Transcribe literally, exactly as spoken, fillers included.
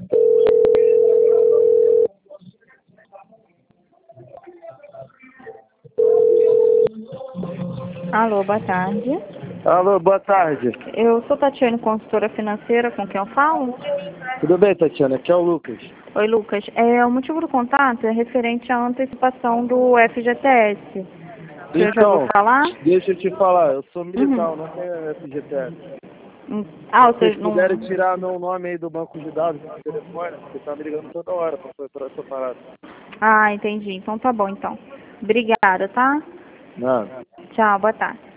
Alô, boa tarde. Alô, boa tarde. Eu sou Tatiane, consultora financeira, com quem eu falo? Tudo bem, Tatiana? Aqui é o Lucas. Oi, Lucas. É, o motivo do contato é referente à antecipação do F G T S. Você já ouviu Então, falar? deixa eu te falar, eu sou militar, Uhum. não tenho F G T S. Hum. Ah, ou Se vocês seja, não... puderem tirar meu nome aí do banco de dados do meu telefone, porque tá me ligando toda hora pra, pra essa parada. Ah, entendi. Então tá bom, então. Obrigada, tá? Não. Tchau, boa tarde.